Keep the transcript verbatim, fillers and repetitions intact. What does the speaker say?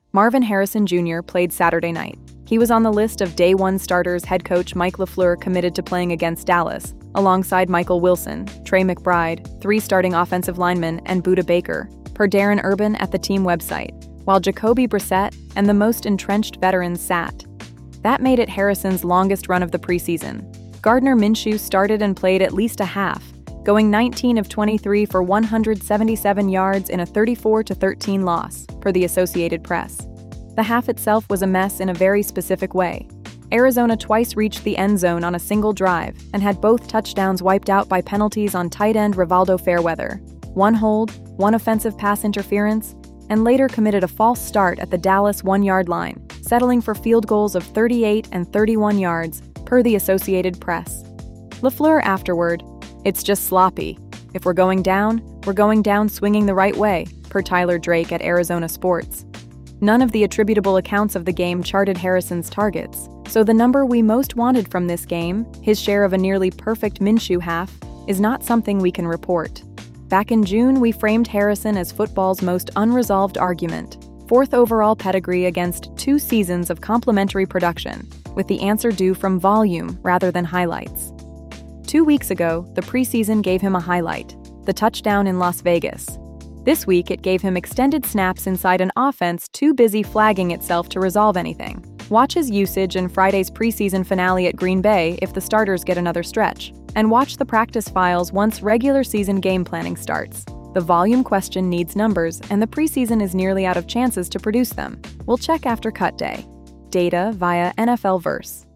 Marvin Harrison Junior played Saturday night. He was on the list of day one starters head coach Mike LaFleur committed to playing against Dallas, alongside Michael Wilson, Trey McBride, three starting offensive linemen, and Budda Baker, per Darren Urban at the team website, while Jacoby Brissett and the most entrenched veterans sat. That made it Harrison's longest run of the preseason. Gardner Minshew started and played at least a half, going nineteen of twenty-three for one hundred seventy-seven yards in a thirty-four to thirteen loss, per the Associated Press. The half itself was a mess in a very specific way. Arizona twice reached the end zone on a single drive and had both touchdowns wiped out by penalties on tight end Rivaldo Fairweather, one hold, one offensive pass interference, and later committed a false start at the Dallas one-yard line, settling for field goals of thirty-eight and thirty-one yards, per the Associated Press. LaFleur afterward, "It's just sloppy. If we're going down, we're going down swinging the right way," per Tyler Drake at Arizona Sports. None of the attributable accounts of the game charted Harrison's targets, so the number we most wanted from this game, his share of a nearly perfect Minshew half, is not something we can report. Back in June, we framed Harrison as football's most unresolved argument, fourth overall pedigree against two seasons of complimentary production, with the answer due from volume rather than highlights. Two weeks ago, the preseason gave him a highlight, the touchdown in Las Vegas. This week, it gave him extended snaps inside an offense too busy flagging itself to resolve anything. Watch his usage in Friday's preseason finale at Green Bay if the starters get another stretch, and watch the practice files once regular season game planning starts. The volume question needs numbers, and the preseason is nearly out of chances to produce them. We'll check after cut day. Data via N F L Verse.